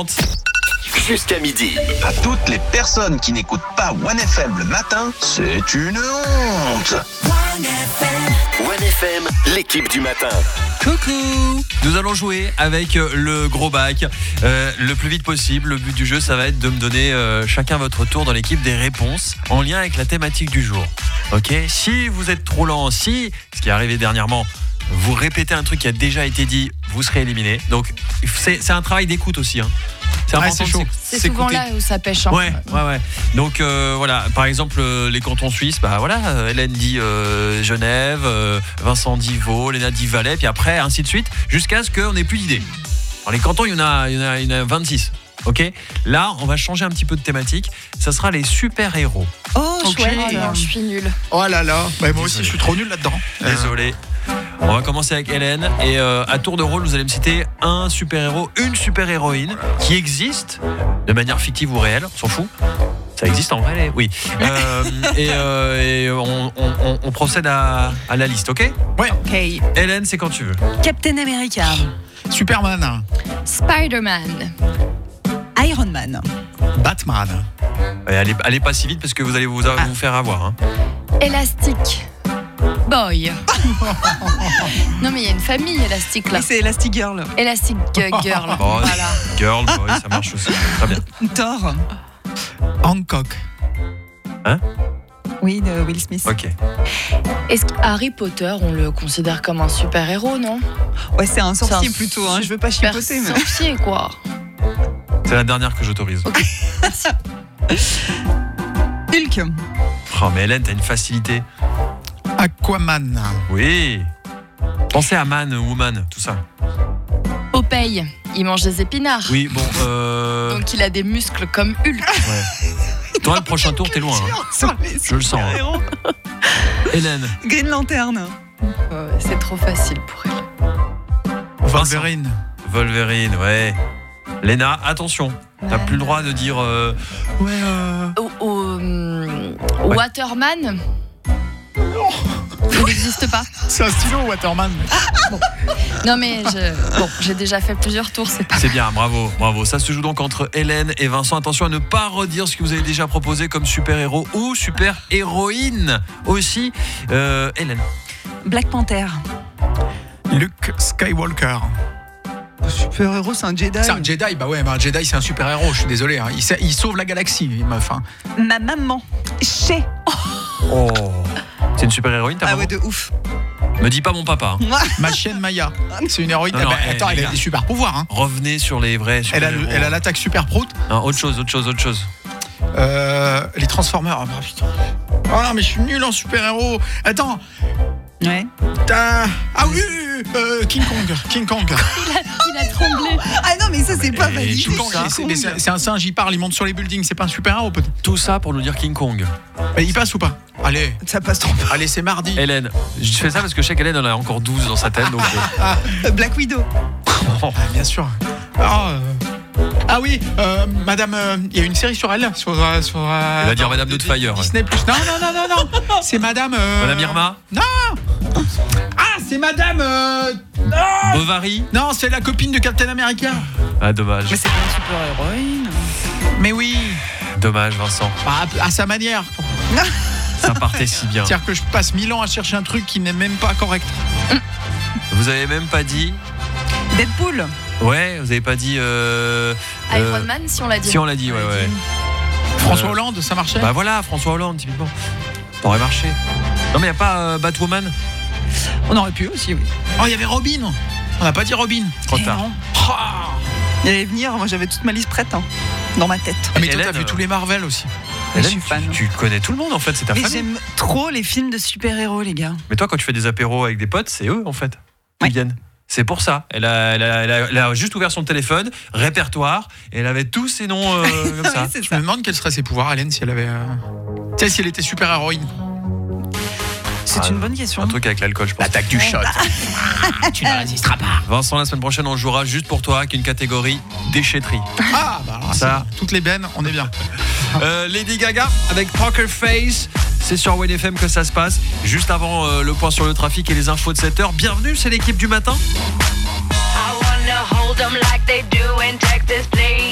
suivante. Jusqu'à midi. À toutes les personnes qui n'écoutent pas 1FM le matin, c'est une honte. 1FM, l'équipe du matin. Coucou. Nous allons jouer avec le gros bac le plus vite possible. Le but du jeu, ça va être de me donner chacun votre tour dans l'équipe des réponses en lien avec la thématique du jour. Ok. Si vous êtes trop lent, ce qui est arrivé dernièrement, vous répétez un truc qui a déjà été dit, vous serez éliminé. Donc c'est un travail d'écoute aussi. C'est important. C'est chaud. C'est souvent là où ça pêche. Ouais. Donc voilà, par exemple les cantons suisses, Hélène dit Genève, Vincent dit Vaud, Léna dit Valais, puis après ainsi de suite, jusqu'à ce qu'on n'ait plus d'idées. Dans les cantons, il y en a 26. Ok, là on va changer un petit peu de thématique. Ça sera les super-héros. Oh, Ok. chouette. Oh non, je suis nulle. Oh là là, moi aussi je suis trop nul là-dedans. Désolé. On va commencer avec Hélène et à tour de rôle, vous allez me citer un super-héros, une super-héroïne qui existe de manière fictive ou réelle, on s'en fout. Ça existe en vrai, oui. Et on procède à la liste, ok ? Ok. Hélène, c'est quand tu veux. Captain America, Superman, Spider-Man. Iron Man, Batman, Allez pas si vite parce que vous allez vous faire avoir. Hein. Elastic Boy. Non mais il y a une famille élastique là. oui, c'est Elastic Girl, Elastic Girl. Bon, Voilà. Girl, boy, ça marche aussi. Très bien. Thor, Hancock, oui, de Will Smith. Ok. Est-ce que Harry Potter, on le considère comme un super-héros, non ? Ouais, c'est un sorcier C'est un plutôt, je veux pas chipoter, mais... sorcier quoi. C'est la dernière que j'autorise. Hulk, Oh, mais Hélène, t'as une facilité. Aquaman, Oui. Pensez à man, woman, tout ça. Popeye, il mange des épinards. Oui, bon. Donc il a des muscles comme Hulk. Ouais. Toi, le prochain tour, t'es loin. Hein. Je le sens. Hein. Hélène. Green Lantern, C'est trop facile pour elle. Wolverine, Wolverine, ouais. Léna, attention. T'as plus le droit de dire. Waterman. Il n'existe pas. c'est un stylo Waterman. Non mais j'ai déjà fait plusieurs tours, c'est pas. C'est bien, bravo. Ça se joue donc entre Hélène et Vincent. Attention à ne pas redire ce que vous avez déjà proposé comme super-héros ou super-héroïne aussi. Hélène. Black Panther, Luke Skywalker. super-héros, c'est un Jedi. C'est un Jedi, un Jedi c'est un super-héros, je suis désolé. Hein. Il sauve la galaxie, meuf. Hein. Ma maman, Shay. Oh. C'est une super-héroïne, ta Ah maman ouais, de ouf. Me dis pas mon papa. Hein. Ma chienne Maya, c'est une héroïne. Non, Attends, elle a des super pouvoirs. Hein. Revenez sur les vrais super-héros. Elle a l'attaque super prout. Non, autre chose. Les Transformers. Ah putain. Oh non, mais je suis nul en super-héros. Attends. Ouais. Ah oui, King Kong. Il a tremblé. Ah non, mais ça, c'est pas validé. King Kong, c'est un singe, il parle, il monte sur les buildings, c'est pas un super-héros peut-être. Tout ça pour nous dire King Kong. Mais il passe ou pas? Allez, Ça passe trop pas. allez, c'est mardi. Hélène, je fais ça parce que je sais qu'Hélène en a encore 12 dans sa tête. Donc, Black Widow. Ah, bien sûr. Ah oui, madame, il y a une série sur elle, sur elle va dire Madame Doubtfire. Disney+. Non. C'est madame... Madame Irma. Ah, c'est madame... Bovary. Non, c'est la copine de Captain America. Ah, dommage. Mais c'est pas une super-héroïne. Mais oui, Dommage, Vincent. à sa manière. Ça partait si bien. C'est-à-dire que je passe 1000 ans à chercher un truc qui n'est même pas correct. Vous avez même pas dit. Deadpool. Ouais, vous avez pas dit. Iron Man, si on l'a dit. Si on l'a dit, ouais. François Hollande, ça marchait? Bah voilà, François Hollande, typiquement. Ça aurait marché. Non, mais y a pas Batwoman? On aurait pu aussi, oui. Oh, il y avait Robin. On n'a pas dit Robin. Trop tard. non. Il allait venir, moi j'avais toute ma liste prête, dans ma tête. Ah, mais toi, Hélène, t'as vu tous les Marvel aussi. Mais je Hélène, suis fan. tu connais tout le monde en fait, c'est ta Mais famille. j'aime trop les films de super-héros, les gars. Mais toi, quand tu fais des apéros avec des potes, c'est eux en fait. Ils Ouais. viennent. C'est pour ça. Elle a juste ouvert son téléphone, répertoire, et elle avait tous ces noms comme ça. Oui, c'est Je ça. me demande quels seraient ses pouvoirs, Hélène, si elle avait... Tu sais, si elle était super-héroïne. C'est une bonne question. Un truc avec l'alcool, je pense. L'attaque du shot. Tu ne résisteras pas. Vincent, la semaine prochaine, on jouera juste pour toi avec une catégorie déchetterie. Ah, bah alors, Ça. c'est- toutes les bennes, on est bien. Lady Gaga avec Poker Face. C'est sur 1FM que ça se passe. Juste avant le point sur le trafic et les infos de 7h. Bienvenue, c'est l'équipe du matin. I wanna hold them like they do in Texas, please.